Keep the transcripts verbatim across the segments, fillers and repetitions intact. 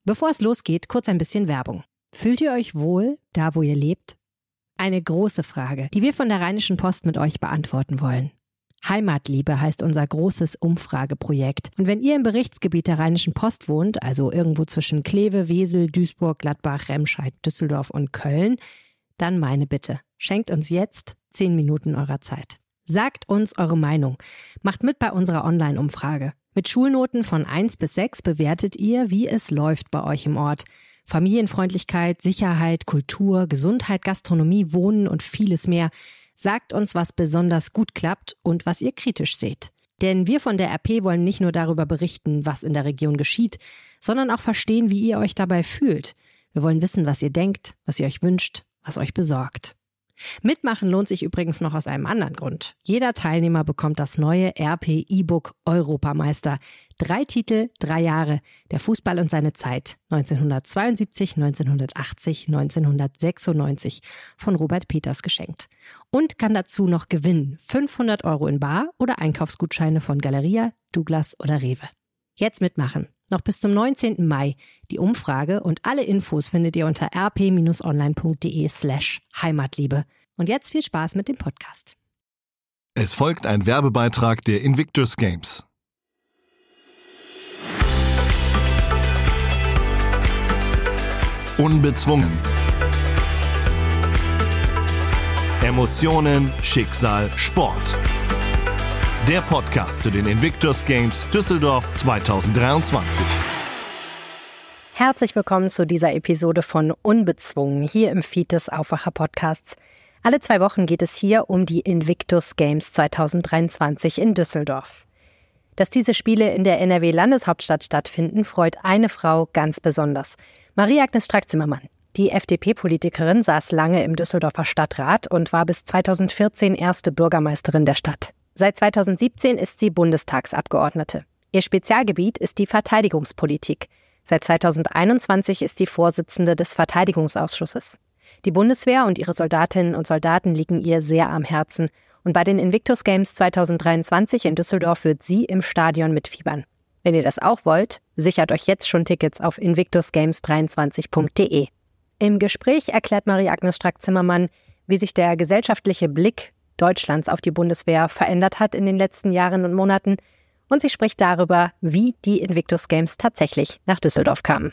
Bevor es losgeht, kurz ein bisschen Werbung. Fühlt ihr euch wohl, da wo ihr lebt? Eine große Frage, die wir von der Rheinischen Post mit euch beantworten wollen. Heimatliebe heißt unser großes Umfrageprojekt. Und wenn ihr im Berichtsgebiet der Rheinischen Post wohnt, also irgendwo zwischen Kleve, Wesel, Duisburg, Gladbach, Remscheid, Düsseldorf und Köln, dann meine Bitte, schenkt uns jetzt zehn Minuten eurer Zeit. Sagt uns eure Meinung. Macht mit bei unserer Online-Umfrage. Mit Schulnoten von eins bis sechs bewertet ihr, wie es läuft bei euch im Ort. Familienfreundlichkeit, Sicherheit, Kultur, Gesundheit, Gastronomie, Wohnen und vieles mehr. Sagt uns, was besonders gut klappt und was ihr kritisch seht. Denn wir von der R P wollen nicht nur darüber berichten, was in der Region geschieht, sondern auch verstehen, wie ihr euch dabei fühlt. Wir wollen wissen, was ihr denkt, was ihr euch wünscht, was euch besorgt. Mitmachen lohnt sich übrigens noch aus einem anderen Grund. Jeder Teilnehmer bekommt das neue R P E-Book Europameister. Drei Titel, drei Jahre. Der Fußball und seine Zeit. neunzehnhundertzweiundsiebzig, neunzehnhundertachtzig, neunzehnhundertsechsundneunzig. Von Robert Peters geschenkt. Und kann dazu noch gewinnen. fünfhundert Euro in Bar oder Einkaufsgutscheine von Galeria, Douglas oder Rewe. Jetzt mitmachen. Noch bis zum neunzehnten Mai. Die Umfrage und alle Infos findet ihr unter rp-online.de slash Heimatliebe. Und jetzt viel Spaß mit dem Podcast. Es folgt ein Werbebeitrag der Invictus Games. Unbezwungen. Emotionen, Schicksal, Sport. Der Podcast zu den Invictus Games Düsseldorf zweitausenddreiundzwanzig. Herzlich willkommen zu dieser Episode von Unbezwungen, hier im Feed des Aufwacher-Podcasts. Alle zwei Wochen geht es hier um die Invictus Games zweitausenddreiundzwanzig in Düsseldorf. Dass diese Spiele in der N R W-Landeshauptstadt stattfinden, freut eine Frau ganz besonders. Marie-Agnes Strack-Zimmermann. Die F D P-Politikerin saß lange im Düsseldorfer Stadtrat und war bis zweitausendvierzehn erste Bürgermeisterin der Stadt. Seit zweitausendsiebzehn ist sie Bundestagsabgeordnete. Ihr Spezialgebiet ist die Verteidigungspolitik. Seit zweitausendeinundzwanzig ist sie Vorsitzende des Verteidigungsausschusses. Die Bundeswehr und ihre Soldatinnen und Soldaten liegen ihr sehr am Herzen. Und bei den Invictus Games zweitausenddreiundzwanzig in Düsseldorf wird sie im Stadion mitfiebern. Wenn ihr das auch wollt, sichert euch jetzt schon Tickets auf invictus games dreiundzwanzig punkt de. Im Gespräch erklärt Marie-Agnes Strack-Zimmermann, wie sich der gesellschaftliche Blick Deutschlands auf die Bundeswehr verändert hat in den letzten Jahren und Monaten. Und sie spricht darüber, wie die Invictus Games tatsächlich nach Düsseldorf kamen.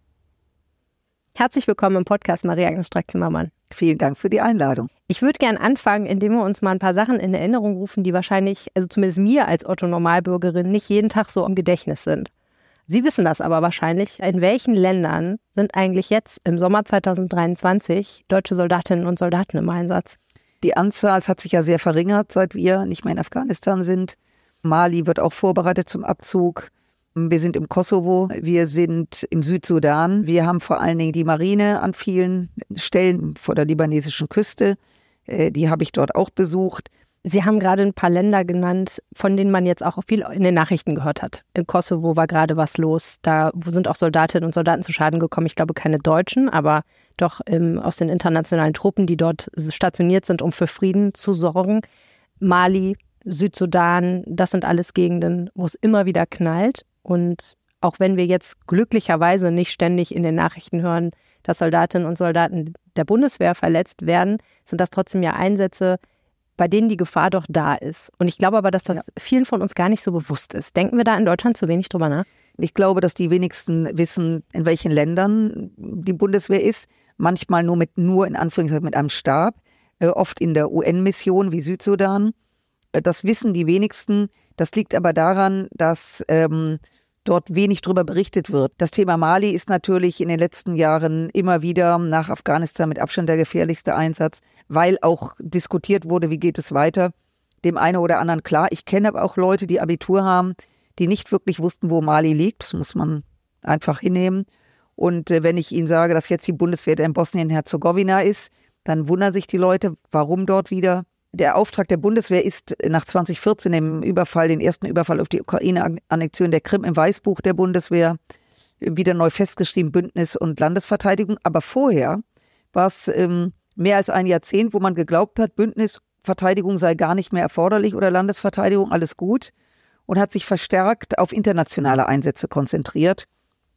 Herzlich willkommen im Podcast, Marie-Agnes Strack-Zimmermann. Vielen Dank für die Einladung. Ich würde gern anfangen, indem wir uns mal ein paar Sachen in Erinnerung rufen, die wahrscheinlich, also zumindest mir als Otto-Normalbürgerin, nicht jeden Tag so im Gedächtnis sind. Sie wissen das aber wahrscheinlich. In welchen Ländern sind eigentlich jetzt im Sommer zweitausenddreiundzwanzig deutsche Soldatinnen und Soldaten im Einsatz? Die Anzahl hat sich ja sehr verringert, seit wir nicht mehr in Afghanistan sind. Mali wird auch vorbereitet zum Abzug. Wir sind im Kosovo, wir sind im Südsudan. Wir haben vor allen Dingen die Marine an vielen Stellen vor der libanesischen Küste. Die habe ich dort auch besucht. Sie haben gerade ein paar Länder genannt, von denen man jetzt auch viel in den Nachrichten gehört hat. Im Kosovo war gerade was los. Da sind auch Soldatinnen und Soldaten zu Schaden gekommen. Ich glaube, keine Deutschen, aber doch ähm, aus den internationalen Truppen, die dort stationiert sind, um für Frieden zu sorgen. Mali, Südsudan, das sind alles Gegenden, wo es immer wieder knallt. Und auch wenn wir jetzt glücklicherweise nicht ständig in den Nachrichten hören, dass Soldatinnen und Soldaten der Bundeswehr verletzt werden, sind das trotzdem ja Einsätze, bei denen die Gefahr doch da ist. Und ich glaube aber, dass das ja. vielen von uns gar nicht so bewusst ist. Denken wir da in Deutschland zu wenig drüber nach? Ich glaube, dass die wenigsten wissen, in welchen Ländern die Bundeswehr ist. Manchmal nur mit, nur in Anführungszeichen mit einem Stab. Äh, oft in der U N-Mission wie Südsudan. Äh, das wissen die wenigsten. Das liegt aber daran, dass ähm, dort wenig darüber berichtet wird. Das Thema Mali ist natürlich in den letzten Jahren immer wieder nach Afghanistan mit Abstand der gefährlichste Einsatz, weil auch diskutiert wurde, wie geht es weiter. Dem einen oder anderen klar. Ich kenne aber auch Leute, die Abitur haben, die nicht wirklich wussten, wo Mali liegt. Das muss man einfach hinnehmen. Und äh, wenn ich ihnen sage, dass jetzt die Bundeswehr in Bosnien-Herzegowina ist, dann wundern sich die Leute, warum dort wieder. Der Auftrag der Bundeswehr ist nach zweitausendvierzehn im Überfall, den ersten Überfall auf die Ukraine-Annexion der Krim im Weißbuch der Bundeswehr, wieder neu festgeschrieben, Bündnis und Landesverteidigung. Aber vorher war es ähm, mehr als ein Jahrzehnt, wo man geglaubt hat, Bündnisverteidigung sei gar nicht mehr erforderlich oder Landesverteidigung, alles gut. Und hat sich verstärkt auf internationale Einsätze konzentriert.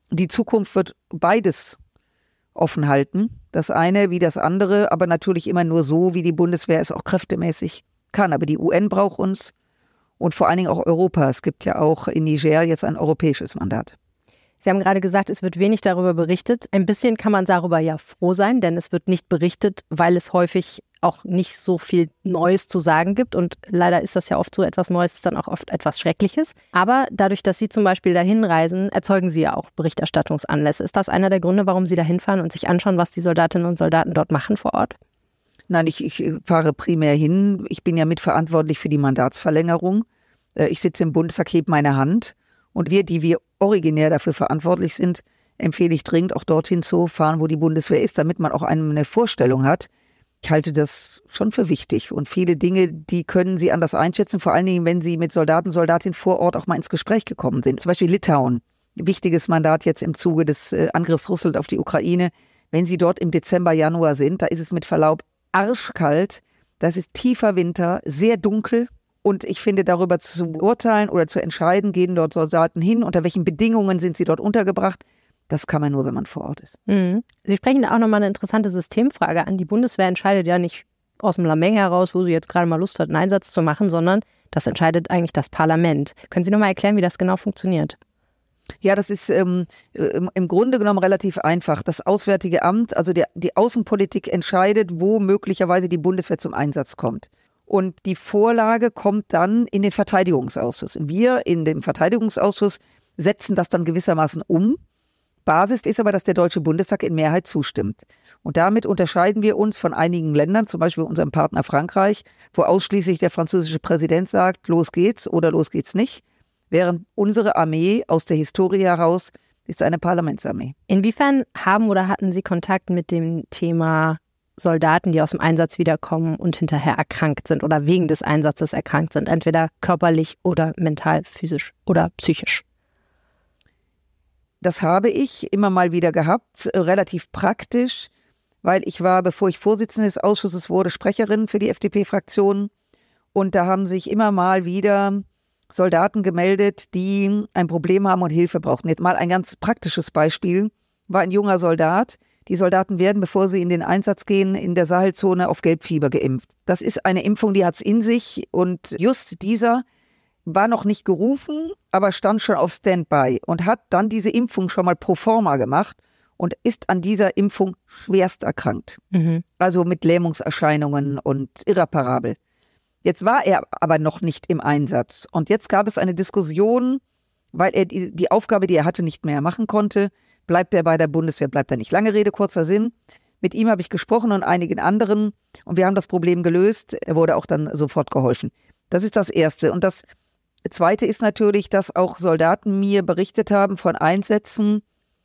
die Zukunft wird beides offen halten. Das eine wie das andere, aber natürlich immer nur so, wie die Bundeswehr es auch kräftemäßig kann. Aber die U N braucht uns und vor allen Dingen auch Europa. Es gibt ja auch in Niger jetzt ein europäisches Mandat. Sie haben gerade gesagt, es wird wenig darüber berichtet. Ein bisschen kann man darüber ja froh sein, denn es wird nicht berichtet, weil es häufig auch nicht so viel Neues zu sagen gibt. Und leider ist das ja oft so, etwas Neues ist dann auch oft etwas Schreckliches. Aber dadurch, dass Sie zum Beispiel dahin reisen, erzeugen Sie ja auch Berichterstattungsanlässe. Ist das einer der Gründe, warum Sie dahin fahren und sich anschauen, was die Soldatinnen und Soldaten dort machen vor Ort? Nein, ich, ich fahre primär hin. Ich bin ja mitverantwortlich für die Mandatsverlängerung. Ich sitze im Bundestag, hebe meine Hand. Und wir, die wir originär dafür verantwortlich sind, empfehle ich dringend, auch dorthin zu fahren, wo die Bundeswehr ist, damit man auch eine Vorstellung hat. Ich halte das schon für wichtig. Und viele Dinge, die können Sie anders einschätzen, vor allen Dingen, wenn Sie mit Soldaten, Soldatinnen vor Ort auch mal ins Gespräch gekommen sind. Zum Beispiel Litauen, wichtiges Mandat jetzt im Zuge des Angriffs Russland auf die Ukraine. Wenn Sie dort im Dezember, Januar sind, da ist es mit Verlaub arschkalt, das ist tiefer Winter, sehr dunkel. Und ich finde, darüber zu urteilen oder zu entscheiden, gehen dort Soldaten hin, unter welchen Bedingungen sind sie dort untergebracht, das kann man nur, wenn man vor Ort ist. Mhm. Sie sprechen da auch nochmal eine interessante Systemfrage an. Die Bundeswehr entscheidet ja nicht aus dem Lameng heraus, wo sie jetzt gerade mal Lust hat, einen Einsatz zu machen, sondern das entscheidet eigentlich das Parlament. Können Sie nochmal erklären, wie das genau funktioniert? Ja, das ist ähm, im Grunde genommen relativ einfach. Das Auswärtige Amt, also die, die Außenpolitik entscheidet, wo möglicherweise die Bundeswehr zum Einsatz kommt. Und die Vorlage kommt dann in den Verteidigungsausschuss. Wir in dem Verteidigungsausschuss setzen das dann gewissermaßen um. Basis ist aber, dass der Deutsche Bundestag in Mehrheit zustimmt. Und damit unterscheiden wir uns von einigen Ländern, zum Beispiel unserem Partner Frankreich, wo ausschließlich der französische Präsident sagt, los geht's oder los geht's nicht. Während unsere Armee aus der Historie heraus ist eine Parlamentsarmee. Inwiefern haben oder hatten Sie Kontakt mit dem Thema Soldaten, die aus dem Einsatz wiederkommen und hinterher erkrankt sind oder wegen des Einsatzes erkrankt sind, entweder körperlich oder mental, physisch oder psychisch? Das habe ich immer mal wieder gehabt, relativ praktisch, weil ich war, bevor ich Vorsitzende des Ausschusses wurde, Sprecherin für die F D P-Fraktion. Und da haben sich immer mal wieder Soldaten gemeldet, die ein Problem haben und Hilfe brauchten. Jetzt mal ein ganz praktisches Beispiel, war ein junger Soldat. Die Soldaten werden, bevor sie in den Einsatz gehen, in der Sahelzone auf Gelbfieber geimpft. Das ist eine Impfung, die hat es in sich und just dieser war noch nicht gerufen, aber stand schon auf Standby und hat dann diese Impfung schon mal pro forma gemacht und ist an dieser Impfung schwerst erkrankt. Mhm. Also mit Lähmungserscheinungen und irreparabel. Jetzt war er aber noch nicht im Einsatz und jetzt gab es eine Diskussion, weil er die, die Aufgabe, die er hatte, nicht mehr machen konnte. Bleibt er bei der Bundeswehr, bleibt er nicht. Lange Rede, kurzer Sinn. Mit ihm habe ich gesprochen und einigen anderen und wir haben das Problem gelöst. Er wurde auch dann sofort geholfen. Das ist das Erste. Und das Zweite ist natürlich, dass auch Soldaten mir berichtet haben von Einsätzen,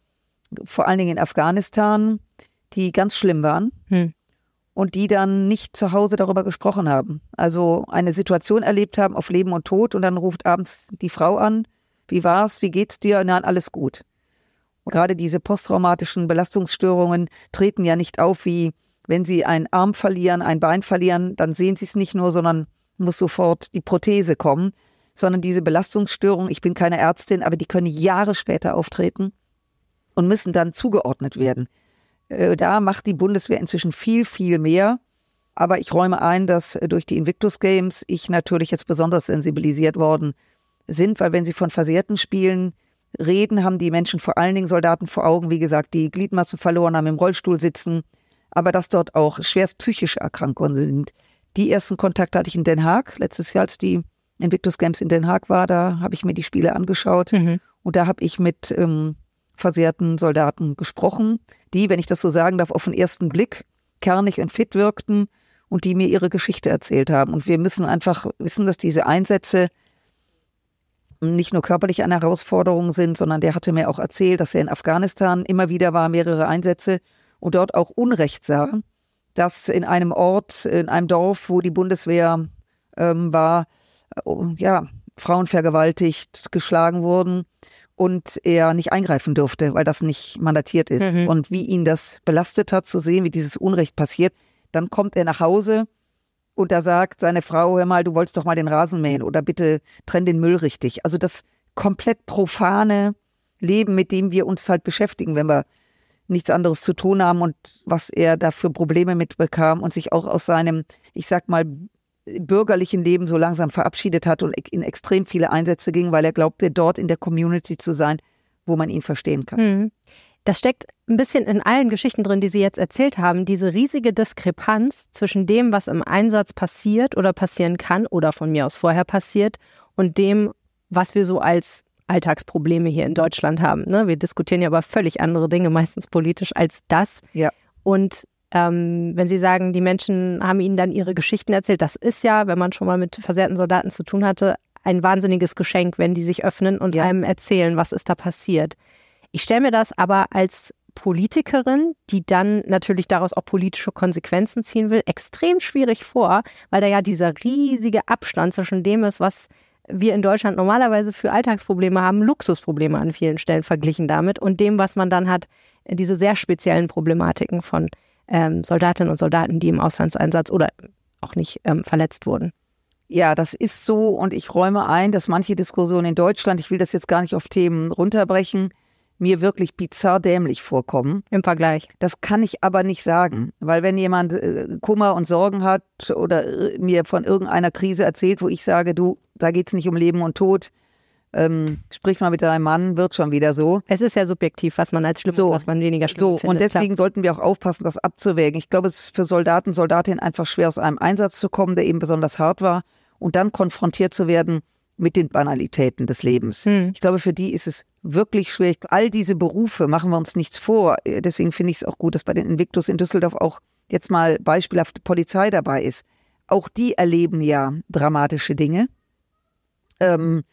vor allen Dingen in Afghanistan, die ganz schlimm waren hm. und die dann nicht zu Hause darüber gesprochen haben. Also eine Situation erlebt haben auf Leben und Tod und dann ruft abends die Frau an, wie war's, wie geht's dir? Nein, alles gut. Und gerade diese posttraumatischen Belastungsstörungen treten ja nicht auf, wie wenn Sie einen Arm verlieren, ein Bein verlieren, dann sehen Sie es nicht nur, sondern muss sofort die Prothese kommen, sondern diese Belastungsstörungen, ich bin keine Ärztin, aber die können Jahre später auftreten und müssen dann zugeordnet werden. Da macht die Bundeswehr inzwischen viel, viel mehr. Aber ich räume ein, dass durch die Invictus Games ich natürlich jetzt besonders sensibilisiert worden sind, weil wenn Sie von versehrten Spielen reden, haben die Menschen vor allen Dingen Soldaten vor Augen, wie gesagt, die Gliedmaßen verloren haben, im Rollstuhl sitzen, aber dass dort auch schwerst psychische Erkrankungen sind. Die ersten Kontakte hatte ich in Den Haag, letztes Jahr, als die Invictus Games in Den Haag war, da habe ich mir die Spiele angeschaut mhm. und da habe ich mit ähm, versehrten Soldaten gesprochen, die, wenn ich das so sagen darf, auf den ersten Blick kernig und fit wirkten und die mir ihre Geschichte erzählt haben. Und wir müssen einfach wissen, dass diese Einsätze nicht nur körperlich eine Herausforderung sind, sondern der hatte mir auch erzählt, dass er in Afghanistan immer wieder war, mehrere Einsätze und dort auch Unrecht sah, dass in einem Ort, in einem Dorf, wo die Bundeswehr ähm, war, äh, ja, Frauen vergewaltigt, geschlagen wurden und er nicht eingreifen durfte, weil das nicht mandatiert ist. Mhm. Und wie ihn das belastet hat, zu sehen, wie dieses Unrecht passiert, dann kommt er nach Hause und da sagt seine Frau, hör mal, du wolltest doch mal den Rasen mähen oder bitte trenn den Müll richtig. Also das komplett profane Leben, mit dem wir uns halt beschäftigen, wenn wir nichts anderes zu tun haben und was er da für Probleme mitbekam und sich auch aus seinem, ich sag mal, bürgerlichen Leben so langsam verabschiedet hat und in extrem viele Einsätze ging, weil er glaubte, dort in der Community zu sein, wo man ihn verstehen kann. Mhm. Das steckt ein bisschen in allen Geschichten drin, die Sie jetzt erzählt haben, diese riesige Diskrepanz zwischen dem, was im Einsatz passiert oder passieren kann oder von mir aus vorher passiert und dem, was wir so als Alltagsprobleme hier in Deutschland haben. Ne? Wir diskutieren ja über völlig andere Dinge, meistens politisch, als das. Ja. Und ähm, wenn Sie sagen, die Menschen haben Ihnen dann ihre Geschichten erzählt, das ist ja, wenn man schon mal mit versehrten Soldaten zu tun hatte, ein wahnsinniges Geschenk, wenn die sich öffnen und ja. einem erzählen, was ist da passiert. Ich stelle mir das aber als Politikerin, die dann natürlich daraus auch politische Konsequenzen ziehen will, extrem schwierig vor, weil da ja dieser riesige Abstand zwischen dem ist, was wir in Deutschland normalerweise für Alltagsprobleme haben, Luxusprobleme an vielen Stellen verglichen damit und dem, was man dann hat, diese sehr speziellen Problematiken von ähm, Soldatinnen und Soldaten, die im Auslandseinsatz oder auch nicht ähm, verletzt wurden. Ja, das ist so und ich räume ein, dass manche Diskussionen in Deutschland, ich will das jetzt gar nicht auf Themen runterbrechen, mir wirklich bizarr dämlich vorkommen. Im Vergleich. Das kann ich aber nicht sagen, weil wenn jemand äh, Kummer und Sorgen hat oder äh, mir von irgendeiner Krise erzählt, wo ich sage, du, da geht es nicht um Leben und Tod, ähm, sprich mal mit deinem Mann, wird schon wieder so. Es ist ja subjektiv, was man als schlimm so, und was man weniger schlimm so, findet. Und deswegen ja. sollten wir auch aufpassen, das abzuwägen. Ich glaube, es ist für Soldaten, Soldatinnen einfach schwer, aus einem Einsatz zu kommen, der eben besonders hart war und dann konfrontiert zu werden mit den Banalitäten des Lebens. Hm. Ich glaube, für die ist es wirklich schwer. All diese Berufe, machen wir uns nichts vor. Deswegen finde ich es auch gut, dass bei den Invictus in Düsseldorf auch jetzt mal beispielhaft Polizei dabei ist. Auch die erleben ja dramatische Dinge. Ähm,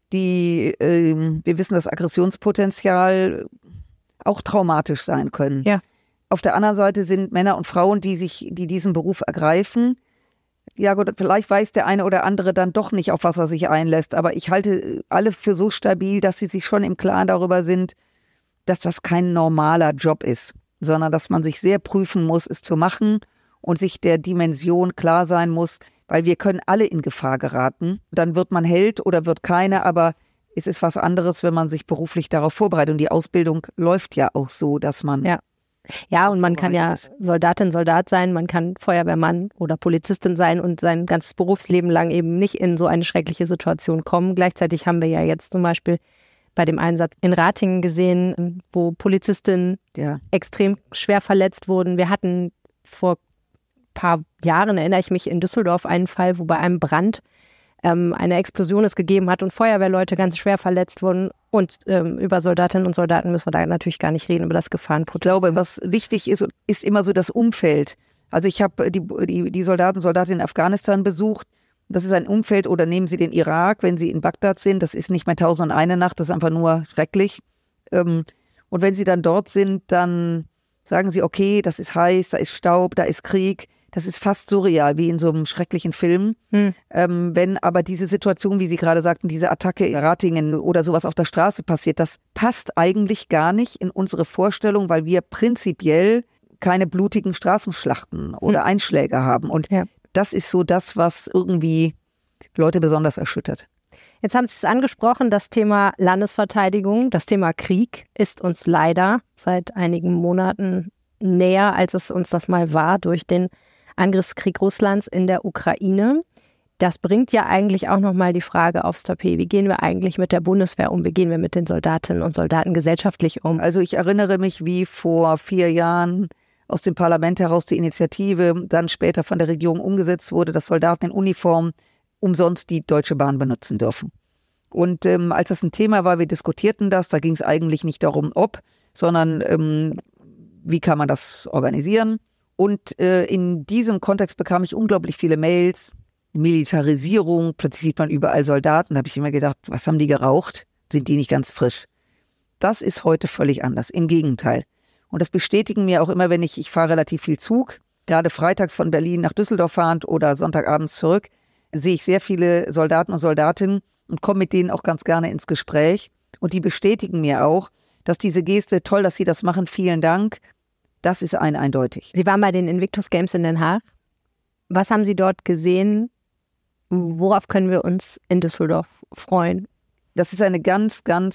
die, ähm, wir wissen, dass Aggressionspotenzial auch traumatisch sein können. Ja. Auf der anderen Seite sind Männer und Frauen, die sich, die diesen Beruf ergreifen. Ja gut, vielleicht weiß der eine oder andere dann doch nicht, auf was er sich einlässt. Aber ich halte alle für so stabil, dass sie sich schon im Klaren darüber sind, dass das kein normaler Job ist, sondern dass man sich sehr prüfen muss, es zu machen und sich der Dimension klar sein muss, weil wir können alle in Gefahr geraten. Dann wird man Held oder wird keiner, aber es ist was anderes, wenn man sich beruflich darauf vorbereitet. Und die Ausbildung läuft ja auch so, dass man... Ja. Ja, und man kann ja Soldatin, Soldat sein, man kann Feuerwehrmann oder Polizistin sein und sein ganzes Berufsleben lang eben nicht in so eine schreckliche Situation kommen. Gleichzeitig haben wir ja jetzt zum Beispiel bei dem Einsatz in Ratingen gesehen, wo Polizistinnen ja. extrem schwer verletzt wurden. Wir hatten vor ein paar Jahren, erinnere ich mich, in Düsseldorf einen Fall, wo bei einem Brand ähm, eine Explosion es gegeben hat und Feuerwehrleute ganz schwer verletzt wurden. Und ähm, über Soldatinnen und Soldaten müssen wir da natürlich gar nicht reden, über das Gefahrenpotenzial. Ich glaube, was wichtig ist, ist immer so das Umfeld. Also ich habe die, die, die Soldaten und Soldatinnen in Afghanistan besucht. Das ist ein Umfeld, oder nehmen Sie den Irak, wenn Sie in Bagdad sind, das ist nicht mehr tausend und eine Nacht, das ist einfach nur schrecklich. Ähm, und wenn Sie dann dort sind, dann sagen Sie, okay, das ist heiß, da ist Staub, da ist Krieg. Das ist fast surreal, wie in so einem schrecklichen Film. Hm. Ähm, wenn aber diese Situation, wie Sie gerade sagten, diese Attacke in Ratingen oder sowas auf der Straße passiert, das passt eigentlich gar nicht in unsere Vorstellung, weil wir prinzipiell keine blutigen Straßenschlachten oder hm. Einschläge haben. Und ja. das ist so das, was irgendwie Leute besonders erschüttert. Jetzt haben Sie es angesprochen, das Thema Landesverteidigung, das Thema Krieg ist uns leider seit einigen Monaten näher, als es uns das mal war, durch den Angriffskrieg Russlands in der Ukraine. Das bringt ja eigentlich auch nochmal die Frage aufs Tapet. Wie gehen wir eigentlich mit der Bundeswehr um? Wie gehen wir mit den Soldatinnen und Soldaten gesellschaftlich um? Also ich erinnere mich, wie vor vier Jahren aus dem Parlament heraus die Initiative dann später von der Regierung umgesetzt wurde, dass Soldaten in Uniform umsonst die Deutsche Bahn benutzen dürfen. Und ähm, als das ein Thema war, wir diskutierten das, da ging es eigentlich nicht darum, ob, sondern ähm, wie kann man das organisieren. Und äh, in diesem Kontext bekam ich unglaublich viele Mails, Militarisierung, plötzlich sieht man überall Soldaten. Da habe ich immer gedacht, was haben die geraucht? Sind die nicht ganz frisch? Das ist heute völlig anders, im Gegenteil. Und das bestätigen mir auch immer, wenn ich, ich fahre relativ viel Zug, gerade freitags von Berlin nach Düsseldorf fahrend oder Sonntagabends zurück, sehe ich sehr viele Soldaten und Soldatinnen und komme mit denen auch ganz gerne ins Gespräch. Und die bestätigen mir auch, dass diese Geste, toll, dass Sie das machen, vielen Dank, das ist ein eindeutig. Sie waren bei den Invictus Games in Den Haag. Was haben Sie dort gesehen? Worauf können wir uns in Düsseldorf freuen? Das ist eine ganz, ganz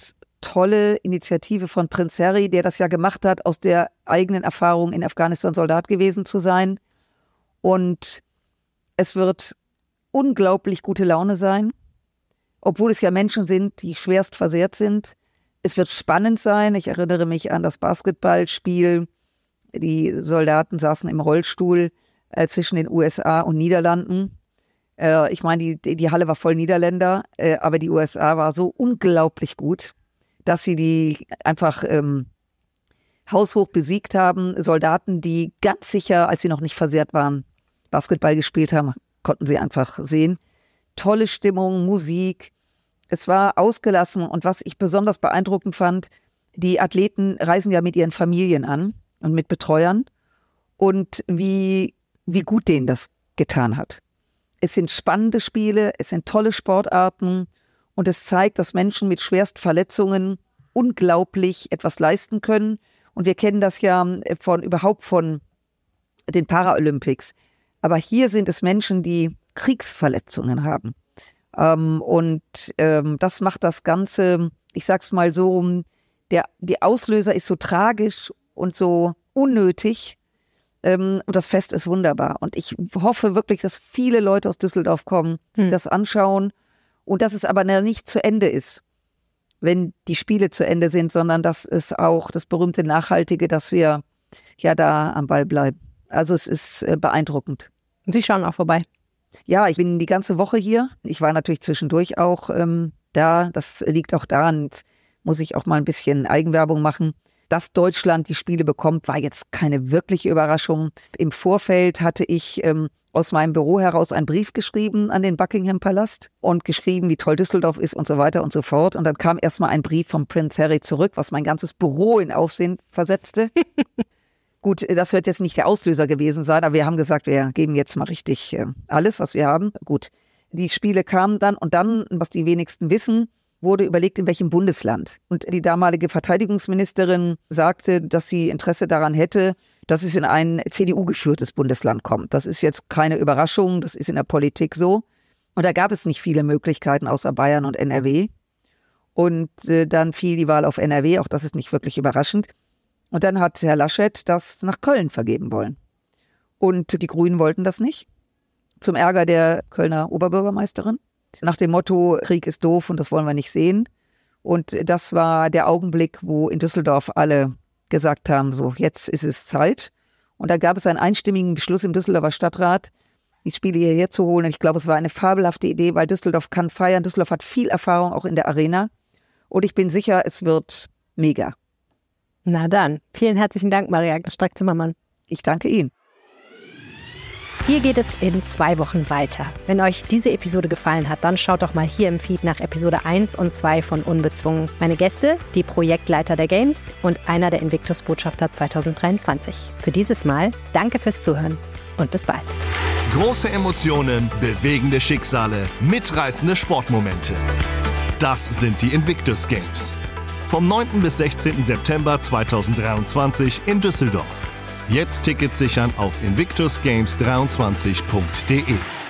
tolle Initiative von Prinz Harry, der das ja gemacht hat, aus der eigenen Erfahrung in Afghanistan Soldat gewesen zu sein. Und es wird unglaublich gute Laune sein, obwohl es ja Menschen sind, die schwerst versehrt sind. Es wird spannend sein. Ich erinnere mich an das Basketballspiel. Die Soldaten saßen im Rollstuhl äh, zwischen den U S A und Niederlanden. Äh, ich meine, die, die Halle war voll Niederländer, äh, aber die U S A war so unglaublich gut, dass sie die einfach ähm, haushoch besiegt haben. Soldaten, die ganz sicher, als sie noch nicht versehrt waren, Basketball gespielt haben, konnten sie einfach sehen. Tolle Stimmung, Musik. Es war ausgelassen. Und was ich besonders beeindruckend fand, die Athleten reisen ja mit ihren Familien an und mit Betreuern. Und wie, wie gut denen das getan hat. Es sind spannende Spiele, es sind tolle Sportarten. Und es zeigt, dass Menschen mit Schwerstverletzungen unglaublich etwas leisten können. Und wir kennen das ja von überhaupt von den Paralympics. Aber hier sind es Menschen, die Kriegsverletzungen haben. Ähm, und ähm, das macht das Ganze, ich sag's mal so, der, die Auslöser ist so tragisch und so unnötig. Ähm, und das Fest ist wunderbar. Und ich hoffe wirklich, dass viele Leute aus Düsseldorf kommen, sich hm. das anschauen. Und dass es aber nicht zu Ende ist, wenn die Spiele zu Ende sind, sondern dass es auch das berühmte Nachhaltige, dass wir ja da am Ball bleiben. Also es ist äh, beeindruckend. Und Sie schauen auch vorbei? Ja, ich bin die ganze Woche hier. Ich war natürlich zwischendurch auch ähm, da. Das liegt auch daran, muss ich auch mal ein bisschen Eigenwerbung machen. Dass Deutschland die Spiele bekommt, war jetzt keine wirkliche Überraschung. Im Vorfeld hatte ich ähm, aus meinem Büro heraus einen Brief geschrieben an den Buckingham Palast und geschrieben, wie toll Düsseldorf ist und so weiter und so fort. Und dann kam erstmal ein Brief von Prinz Harry zurück, was mein ganzes Büro in Aufsehen versetzte. Gut, das wird jetzt nicht der Auslöser gewesen sein, aber wir haben gesagt, wir geben jetzt mal richtig äh, alles, was wir haben. Gut, die Spiele kamen dann und dann, was die wenigsten wissen, wurde überlegt, in welchem Bundesland. Und die damalige Verteidigungsministerin sagte, dass sie Interesse daran hätte, dass es in ein C D U-geführtes Bundesland kommt. Das ist jetzt keine Überraschung, das ist in der Politik so. Und da gab es nicht viele Möglichkeiten außer Bayern und N R W. Und äh, dann fiel die Wahl auf N R W, auch das ist nicht wirklich überraschend. Und dann hat Herr Laschet das nach Köln vergeben wollen. Und die Grünen wollten das nicht, zum Ärger der Kölner Oberbürgermeisterin. Nach dem Motto, Krieg ist doof und das wollen wir nicht sehen. Und das war der Augenblick, wo in Düsseldorf alle gesagt haben, so jetzt ist es Zeit. Und da gab es einen einstimmigen Beschluss im Düsseldorfer Stadtrat, die Spiele hierher zu holen. Und ich glaube, es war eine fabelhafte Idee, weil Düsseldorf kann feiern. Düsseldorf hat viel Erfahrung auch in der Arena. Und ich bin sicher, es wird mega. Na dann, vielen herzlichen Dank, Maria Streck-Zimmermann. Ich danke Ihnen. Hier geht es in zwei Wochen weiter. Wenn euch diese Episode gefallen hat, dann schaut doch mal hier im Feed nach Episode eins und zwei von Unbezwungen. Meine Gäste, die Projektleiter der Games und einer der Invictus-Botschafter zwanzig dreiundzwanzig. Für dieses Mal danke fürs Zuhören und bis bald. Große Emotionen, bewegende Schicksale, mitreißende Sportmomente. Das sind die Invictus Games. Vom neunten bis sechzehnten September zweitausenddreiundzwanzig in Düsseldorf. Jetzt Tickets sichern auf invictus games dreiundzwanzig punkt de.